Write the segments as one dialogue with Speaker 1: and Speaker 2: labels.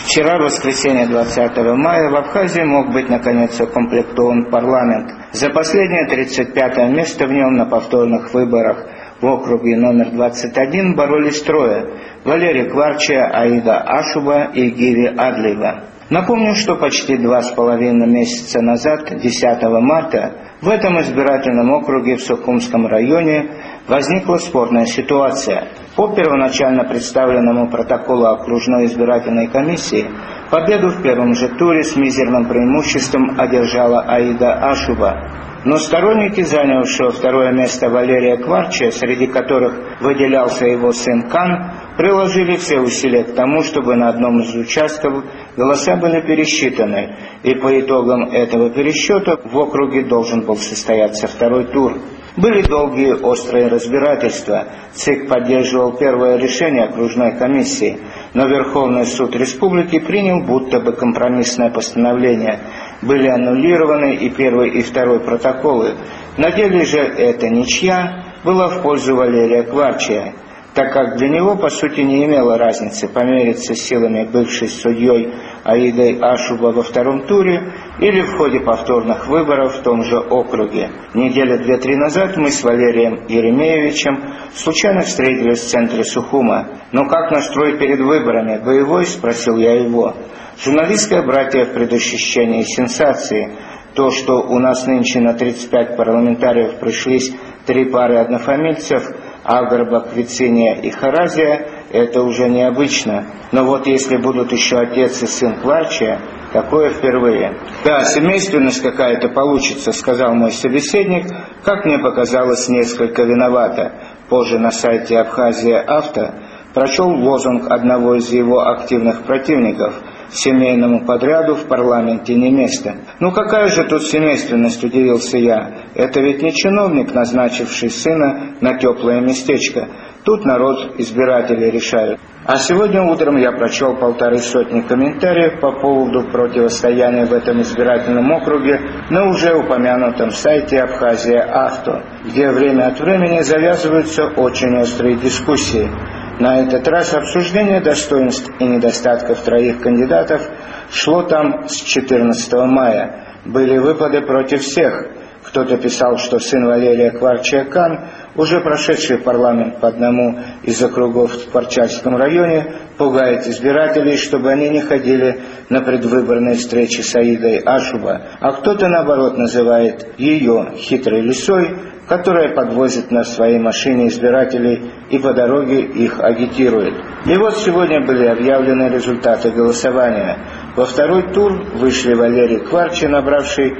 Speaker 1: Вчера, в воскресенье 20 мая, в Абхазии мог быть наконец укомплектован парламент. За последнее 35-е место в нем на повторных выборах в округе номер 21 боролись трое: Валерий Кварчия, Аида Ашуба и Гиви Адлиева. Напомню, что почти 2,5 месяца назад, 10 марта, в этом избирательном округе в Сухумском районе возникла спорная ситуация. По первоначально представленному протоколу окружной избирательной комиссии победу в первом же туре с мизерным преимуществом одержала Аида Ашуба. Но сторонники занявшего второе место Валерия Кварчия, среди которых выделялся его сын Кан, приложили все усилия к тому, чтобы на одном из участков голоса были пересчитаны, и по итогам этого пересчета в округе должен был состояться второй тур. Были долгие острые разбирательства. ЦИК поддерживал первое решение окружной комиссии, но Верховный суд республики принял будто бы компромиссное постановление. Были аннулированы и первый, и второй протоколы. На деле же эта ничья была в пользу Валерия Кварчия, так как для него, по сути, не имело разницы помериться силами бывшей судьей Аидой Ашуба во втором туре или в ходе повторных выборов в том же округе. Недели 2-3 назад мы с Валерием Еремеевичем случайно встретились в центре Сухума. «Ну как настрой перед выборами? Боевой?» – спросил я его. Журналистское братья в предощущении сенсации. То, что у нас нынче на 35 парламентариев пришлись 3 пары однофамильцев – Агрба, Квициния и Харазия, это уже необычно. Но вот если будут еще отец и сын Кварчия, такое впервые. «Да, семейственность какая-то получится», — сказал мой собеседник, как мне показалось, несколько виновато. Позже на сайте Абхазия Авто прочел лозунг одного из его активных противников: «Семейному подряду в парламенте не место». «Ну какая же тут семейственность?» – удивился я. «Это ведь не чиновник, назначивший сына на теплое местечко. Тут народ, избиратели решают». А сегодня утром я прочел 150 комментариев по поводу противостояния в этом избирательном округе на уже упомянутом сайте Абхазия Авто, где время от времени завязываются очень острые дискуссии. На этот раз обсуждение достоинств и недостатков 3 кандидатов шло там с 14 мая. Были выпады против всех. Кто-то писал, что сын Валерия Кварчия Кан, уже прошедший парламент по одному из округов в Кварчальском районе, пугает избирателей, чтобы они не ходили на предвыборные встречи с Аидой Ашуба. А кто-то, наоборот, называет ее хитрой лисой, которая подвозит на своей машине избирателей и по дороге их агитирует. И вот сегодня были объявлены результаты голосования. Во второй тур вышли Валерий Кварчия, набравший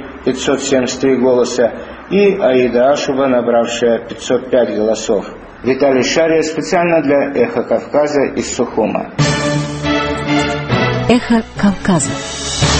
Speaker 1: 573 голоса, и Аида Ашуба, набравшая 505 голосов. Виталий Шария специально для «Эхо Кавказа» из Сухума.
Speaker 2: «Эхо Кавказа».